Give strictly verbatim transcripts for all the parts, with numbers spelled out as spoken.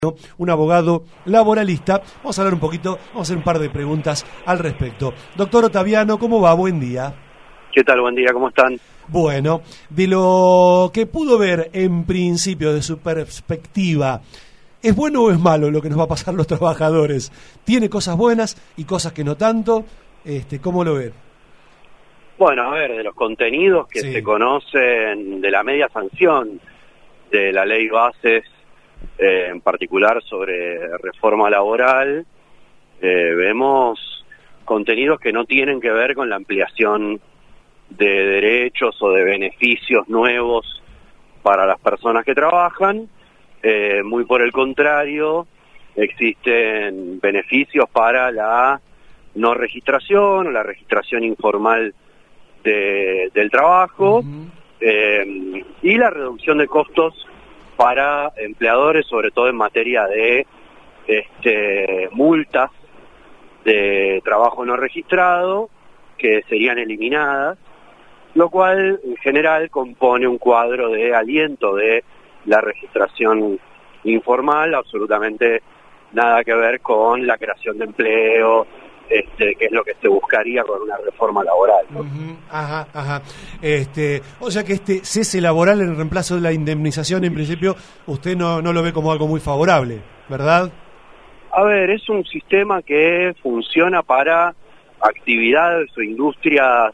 Un abogado laboralista. Vamos a hablar un poquito, vamos a hacer un par de preguntas al respecto. Doctor Ottaviano, ¿cómo va? Buen día. ¿Qué tal? Buen día, ¿cómo están? Bueno, de lo que pudo ver en principio, de su perspectiva, ¿es bueno o es malo lo que nos va a pasar a los trabajadores? ¿Tiene cosas buenas y cosas que no tanto? Este, ¿Cómo lo ve? Bueno, a ver, de los contenidos que sí. se conocen de la media sanción de la ley bases, Eh, en particular sobre reforma laboral, eh, vemos contenidos que no tienen que ver con la ampliación de derechos o de beneficios nuevos para las personas que trabajan. Eh, muy por el contrario, existen beneficios para la no registración o la registración informal de, del trabajo, uh-huh. eh, y la reducción de costos para empleadores, sobre todo en materia de este, multas de trabajo no registrado, que serían eliminadas, lo cual en general compone un cuadro de aliento de la registración informal, absolutamente nada que ver con la creación de empleo, Este, que es lo que se buscaría con una reforma laboral, ¿no? Uh-huh. Ajá, ajá. Este, o sea que este cese laboral en reemplazo de la indemnización, en principio, usted no, no lo ve como algo muy favorable, ¿verdad? A ver, es un sistema que funciona para actividades o industrias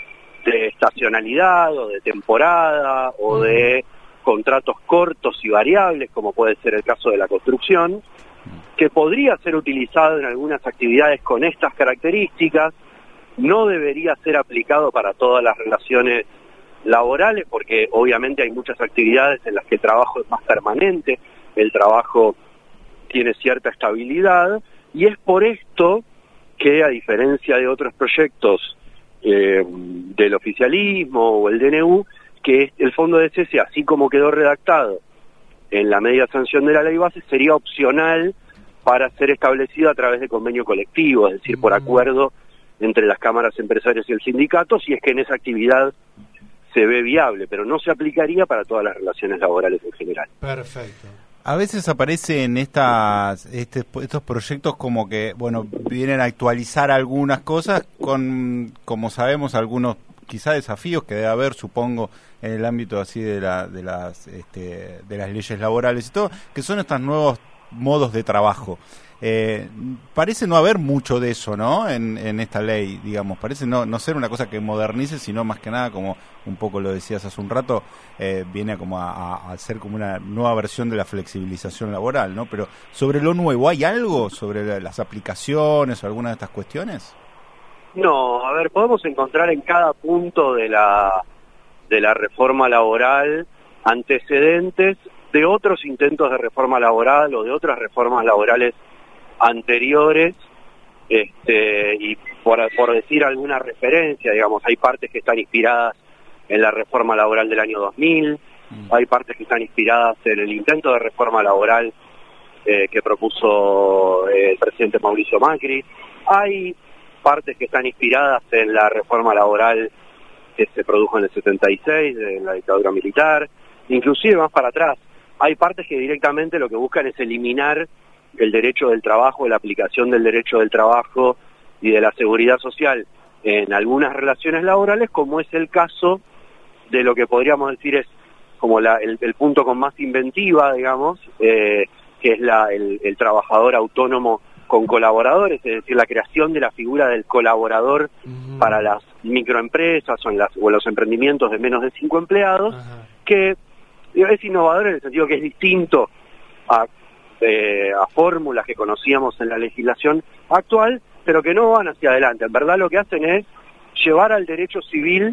de estacionalidad o de temporada o uh-huh. de contratos cortos y variables, como puede ser el caso de la construcción, que podría ser utilizado en algunas actividades con estas características. No debería ser aplicado para todas las relaciones laborales, porque obviamente hay muchas actividades en las que el trabajo es más permanente, el trabajo tiene cierta estabilidad, y es por esto que, a diferencia de otros proyectos eh, del oficialismo o el D N U, que el fondo de cese, así como quedó redactado en la media sanción de la ley base, sería opcional para ser establecido a través de convenio colectivo, es decir, por acuerdo entre las cámaras empresarias y el sindicato, si es que en esa actividad se ve viable, pero no se aplicaría para todas las relaciones laborales en general. Perfecto. A veces aparece en estas este, estos proyectos como que, bueno, vienen a actualizar algunas cosas con, como sabemos, algunos quizá desafíos que debe haber, supongo, en el ámbito así de la de las este, de las leyes laborales y todo, que son estos nuevos modos de trabajo. Eh, parece no haber mucho de eso, ¿no? En, en esta ley, digamos, parece no, no ser una cosa que modernice, sino más que nada, como un poco lo decías hace un rato, eh, viene como a, a, a ser como una nueva versión de la flexibilización laboral, ¿no? Pero sobre lo nuevo, ¿hay algo sobre la, las aplicaciones o alguna de estas cuestiones? No, a ver, podemos encontrar en cada punto de la de la reforma laboral antecedentes de otros intentos de reforma laboral o de otras reformas laborales anteriores, este, y por, por decir alguna referencia, digamos, hay partes que están inspiradas en la reforma laboral del año dos mil, mm. hay partes que están inspiradas en el intento de reforma laboral eh, que propuso eh, el presidente Mauricio Macri, hay partes que están inspiradas en la reforma laboral que se produjo en el setenta y seis, en la dictadura militar, inclusive más para atrás. Hay partes que directamente lo que buscan es eliminar el derecho del trabajo, la aplicación del derecho del trabajo y de la seguridad social en algunas relaciones laborales, como es el caso de lo que podríamos decir es como la, el, el punto con más inventiva, digamos, eh, que es la, el, el trabajador autónomo con colaboradores, es decir, la creación de la figura del colaborador uh-huh. para las microempresas o en, las, o en los emprendimientos de menos de cinco empleados, uh-huh. que es innovador en el sentido que es distinto a, eh, a fórmulas que conocíamos en la legislación actual, pero que no van hacia adelante. En verdad lo que hacen es llevar al derecho civil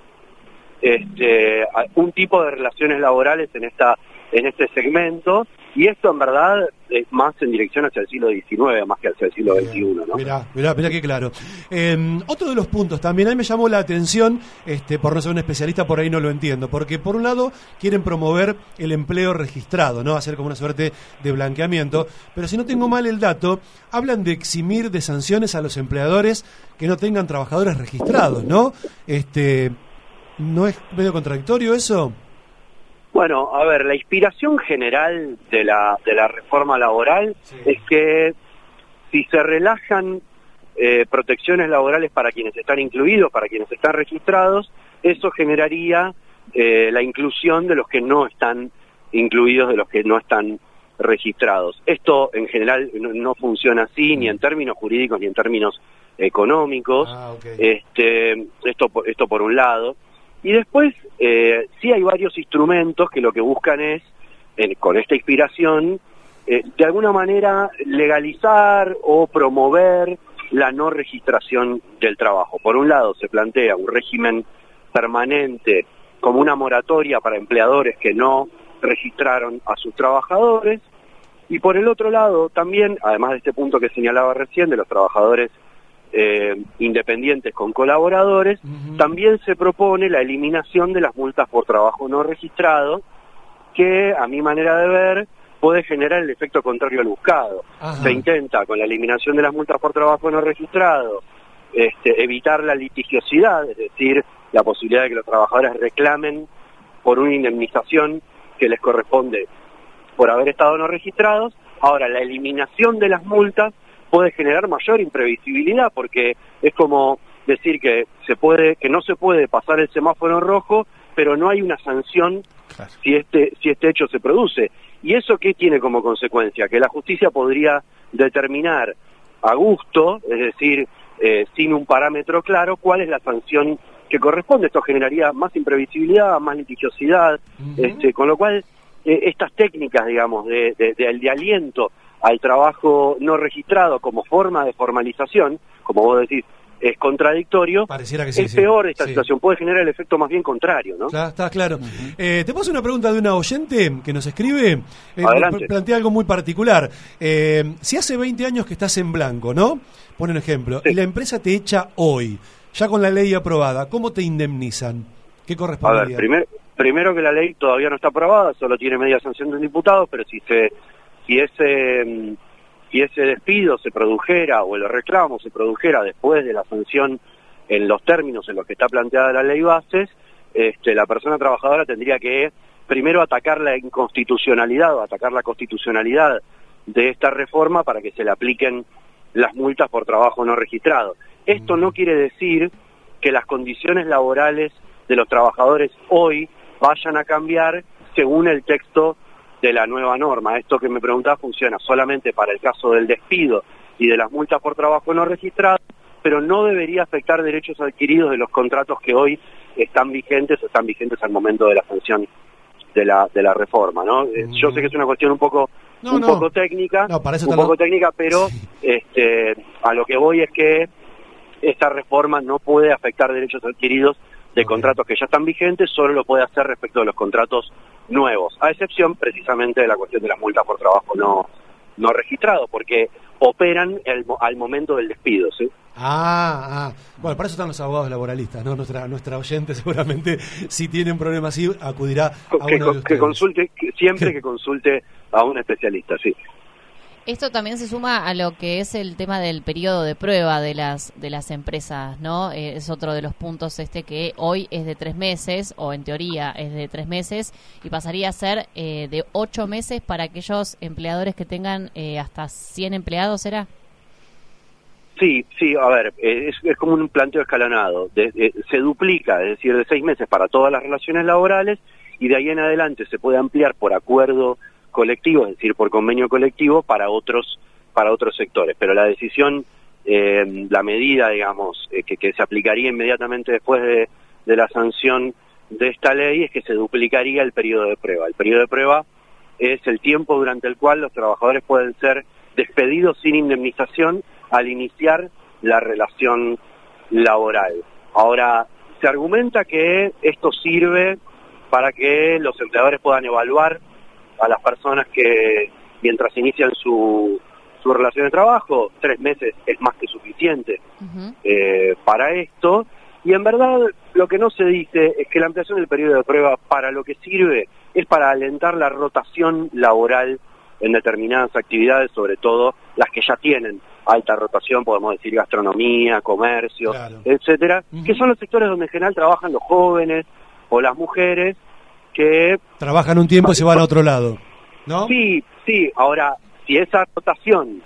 este, a un tipo de relaciones laborales en esta en este segmento, y esto en verdad es más en dirección hacia el siglo diecinueve más que hacia el siglo veintiuno, ¿no? Mirá, mirá, mirá qué claro. Eh, otro de los puntos también, a mí me llamó la atención, este, por no ser un especialista, por ahí no lo entiendo, porque por un lado quieren promover el empleo registrado, ¿no? Hacer como una suerte de blanqueamiento, pero si no tengo mal el dato, hablan de eximir de sanciones a los empleadores que no tengan trabajadores registrados, ¿no? Este, ¿no es medio contradictorio eso? Bueno, a ver, la inspiración general de la, de la reforma laboral sí. es que si se relajan eh, protecciones laborales para quienes están incluidos, para quienes están registrados, eso generaría eh, la inclusión de los que no están incluidos, de los que no están registrados. Esto en general no, no funciona así, ni en términos jurídicos ni en términos económicos. Ah, okay. este, esto, esto por un lado. Y después, eh, sí hay varios instrumentos que lo que buscan es, eh, con esta inspiración, eh, de alguna manera legalizar o promover la no registración del trabajo. Por un lado, se plantea un régimen permanente como una moratoria para empleadores que no registraron a sus trabajadores, y por el otro lado, también, además de este punto que señalaba recién, de los trabajadores Eh, independientes con colaboradores, uh-huh. también se propone la eliminación de las multas por trabajo no registrado, que a mi manera de ver puede generar el efecto contrario al buscado. Uh-huh. Se intenta con la eliminación de las multas por trabajo no registrado este, evitar la litigiosidad, es decir, la posibilidad de que los trabajadores reclamen por una indemnización que les corresponde por haber estado no registrados. Ahora, la eliminación de las multas puede generar mayor imprevisibilidad, porque es como decir que se puede, que no se puede pasar el semáforo en rojo, pero no hay una sanción claro. si este, si este hecho se produce. ¿Y eso qué tiene como consecuencia? Que la justicia podría determinar a gusto, es decir, eh, sin un parámetro claro, cuál es la sanción que corresponde. Esto generaría más imprevisibilidad, más litigiosidad, uh-huh. este, con lo cual eh, estas técnicas, digamos, de, de, de, de aliento al trabajo no registrado como forma de formalización, como vos decís, es contradictorio, Pareciera que sí, es sí. peor esta sí. situación, puede generar el efecto más bien contrario, ¿no? Claro, está claro. Uh-huh. eh, te paso una pregunta de una oyente que nos escribe, eh, Adelante. plantea algo muy particular. Eh, si hace veinte años que estás en blanco, ¿no? Pone un ejemplo, sí. y la empresa te echa hoy, ya con la ley aprobada, ¿cómo te indemnizan? ¿Qué correspondería? A ver, primer, primero que la ley todavía no está aprobada, solo tiene media sanción del diputado, pero si se si ese si ese despido se produjera o el reclamo se produjera después de la sanción en los términos en los que está planteada la ley bases, este, la persona trabajadora tendría que primero atacar la inconstitucionalidad o atacar la constitucionalidad de esta reforma para que se le apliquen las multas por trabajo no registrado. Esto no quiere decir que las condiciones laborales de los trabajadores hoy vayan a cambiar según el texto de la nueva norma. Esto que me preguntaba funciona solamente para el caso del despido y de las multas por trabajo no registrado, pero no debería afectar derechos adquiridos de los contratos que hoy están vigentes o están vigentes al momento de la sanción de la de la reforma, ¿no? Mm. Yo sé que es una cuestión un poco no, un no. poco técnica, no, para eso un poco lo... técnica, pero sí. este a lo que voy es que esta reforma no puede afectar derechos adquiridos de okay. contratos que ya están vigentes, solo lo puede hacer respecto de los contratos nuevos, a excepción precisamente de la cuestión de las multas por trabajo no no registrado, porque operan el, al momento del despido, ¿sí? Ah, ah, bueno, para eso están los abogados laboralistas, ¿no? Nuestra nuestra oyente seguramente, si tiene un problema así, acudirá a que, uno de ustedes. Que consulte, que siempre que consulte a un especialista, sí. Esto también se suma a lo que es el tema del periodo de prueba de las de las empresas, ¿no? Eh, es otro de los puntos este que hoy es de tres meses, o en teoría es de tres meses, y pasaría a ser eh, de ocho meses para aquellos empleadores que tengan eh, hasta cien empleados, ¿será? Sí, sí, a ver, eh, es, es como un planteo escalonado. De, de, se duplica, es decir, de seis meses para todas las relaciones laborales, y de ahí en adelante se puede ampliar por acuerdo colectivo, es decir, por convenio colectivo para otros para otros sectores, pero la decisión, eh, la medida, digamos, eh, que, que se aplicaría inmediatamente después de, de la sanción de esta ley es que se duplicaría el periodo de prueba. El periodo de prueba es el tiempo durante el cual los trabajadores pueden ser despedidos sin indemnización al iniciar la relación laboral. Ahora, se argumenta que esto sirve para que los empleadores puedan evaluar a las personas que mientras inician su, su relación de trabajo, tres meses es más que suficiente uh-huh. eh, para esto, y en verdad lo que no se dice es que la ampliación del periodo de prueba para lo que sirve es para alentar la rotación laboral en determinadas actividades, sobre todo las que ya tienen alta rotación, podemos decir gastronomía, comercio, claro. etcétera, uh-huh. que son los sectores donde en general trabajan los jóvenes o las mujeres, que... Trabajan un tiempo y se van a otro lado, ¿no? Sí, sí. Ahora, si esa rotación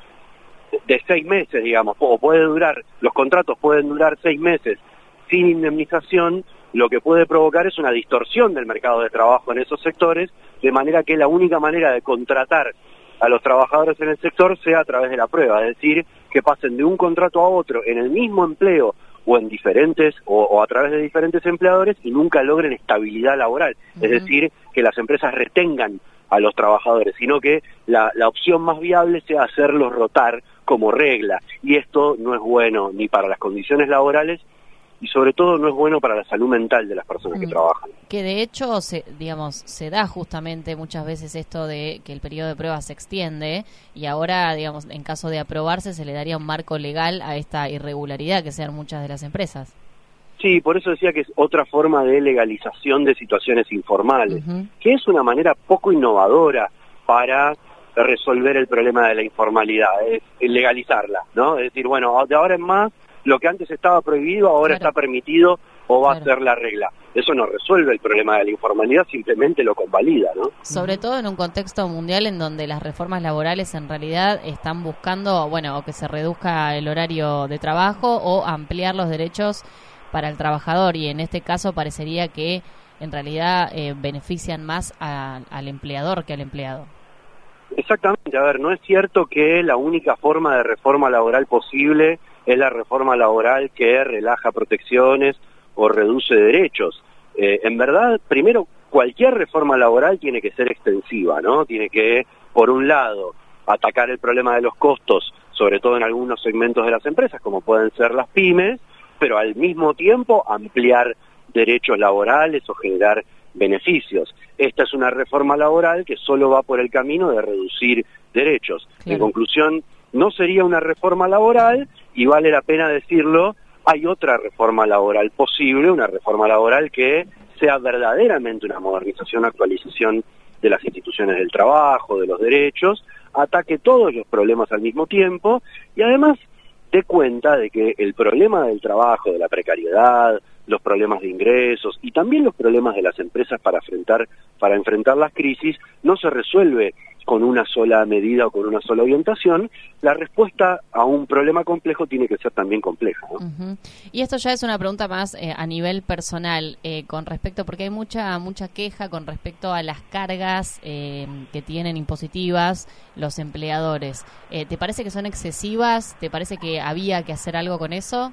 de seis meses, digamos, o puede durar, los contratos pueden durar seis meses sin indemnización, lo que puede provocar es una distorsión del mercado de trabajo en esos sectores, de manera que la única manera de contratar a los trabajadores en el sector sea a través de la prueba, es decir, que pasen de un contrato a otro en el mismo empleo o en diferentes o, o a través de diferentes empleadores y nunca logren estabilidad laboral, uh-huh. Es decir, que las empresas retengan a los trabajadores, sino que la, la opción más viable sea hacerlos rotar como regla, y esto no es bueno ni para las condiciones laborales y sobre todo no es bueno para la salud mental de las personas mm. que trabajan. Que de hecho, se, digamos, se da justamente muchas veces esto de que el periodo de prueba se extiende y ahora, digamos, en caso de aprobarse se le daría un marco legal a esta irregularidad que sean muchas de las empresas. Sí, por eso decía que es otra forma de legalización de situaciones informales, uh-huh. que es una manera poco innovadora para resolver el problema de la informalidad, es legalizarla, ¿no? Es decir, bueno, de ahora en más, lo que antes estaba prohibido ahora claro. está permitido o va claro. a ser la regla. Eso no resuelve el problema de la informalidad, simplemente lo convalida, ¿no? Sobre todo en un contexto mundial en donde las reformas laborales en realidad están buscando, bueno, o que se reduzca el horario de trabajo o ampliar los derechos para el trabajador, y en este caso parecería que en realidad eh, benefician más a, al empleador que al empleado. Exactamente, a ver, no es cierto que la única forma de reforma laboral posible es la reforma laboral que relaja protecciones o reduce derechos. Eh, en verdad, primero, cualquier reforma laboral tiene que ser extensiva, ¿no? Tiene que, por un lado, atacar el problema de los costos, sobre todo en algunos segmentos de las empresas, como pueden ser las pymes, pero al mismo tiempo ampliar derechos laborales o generar beneficios. Esta es una reforma laboral que solo va por el camino de reducir derechos. Claro. En conclusión, no sería una reforma laboral, y vale la pena decirlo, hay otra reforma laboral posible, una reforma laboral que sea verdaderamente una modernización, actualización de las instituciones del trabajo, de los derechos, ataque todos los problemas al mismo tiempo y además dé cuenta de que el problema del trabajo, de la precariedad, los problemas de ingresos y también los problemas de las empresas para enfrentar, para enfrentar las crisis no se resuelve con una sola medida o con una sola orientación. La respuesta a un problema complejo tiene que ser también compleja, ¿no? Uh-huh. Y esto ya es una pregunta más eh, a nivel personal, eh, con respecto, porque hay mucha mucha queja con respecto a las cargas eh, que tienen impositivas los empleadores. Eh, ¿Te parece que son excesivas? ¿Te parece que había que hacer algo con eso?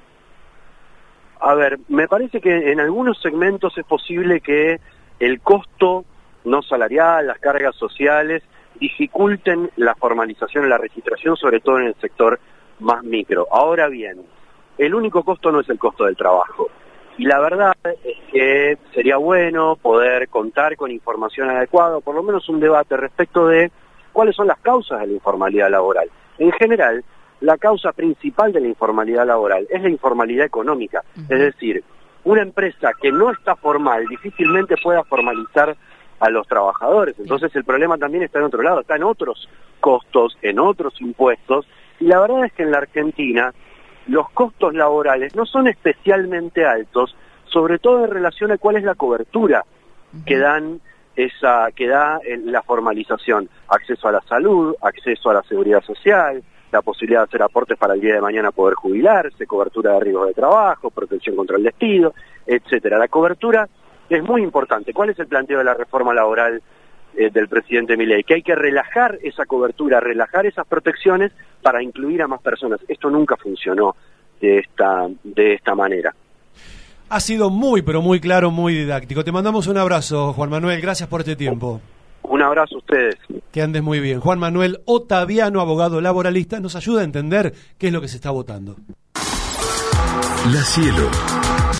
A ver, me parece que en algunos segmentos es posible que el costo no salarial, las cargas sociales, dificulten la formalización y la registración, sobre todo en el sector más micro. Ahora bien, el único costo no es el costo del trabajo. Y la verdad es que sería bueno poder contar con información adecuada, o por lo menos un debate respecto de cuáles son las causas de la informalidad laboral. En general, la causa principal de la informalidad laboral es la informalidad económica. Uh-huh. Es decir, una empresa que no está formal difícilmente pueda formalizar a los trabajadores. Entonces el problema también está en otro lado, está en otros costos, en otros impuestos, y la verdad es que en la Argentina los costos laborales no son especialmente altos, sobre todo en relación a cuál es la cobertura uh-huh. que dan esa que da la formalización, acceso a la salud, acceso a la seguridad social, la posibilidad de hacer aportes para el día de mañana poder jubilarse, cobertura de riesgos de trabajo, protección contra el despido, etcétera. La cobertura es muy importante. ¿Cuál es el planteo de la reforma laboral eh, del presidente Milei? Que hay que relajar esa cobertura, relajar esas protecciones para incluir a más personas. Esto nunca funcionó de esta, de esta manera. Ha sido muy, pero muy claro, muy didáctico. Te mandamos un abrazo, Juan Manuel. Gracias por este tiempo. Un abrazo a ustedes. Que andes muy bien. Juan Manuel Ottaviano, abogado laboralista, nos ayuda a entender qué es lo que se está votando. La Cielo.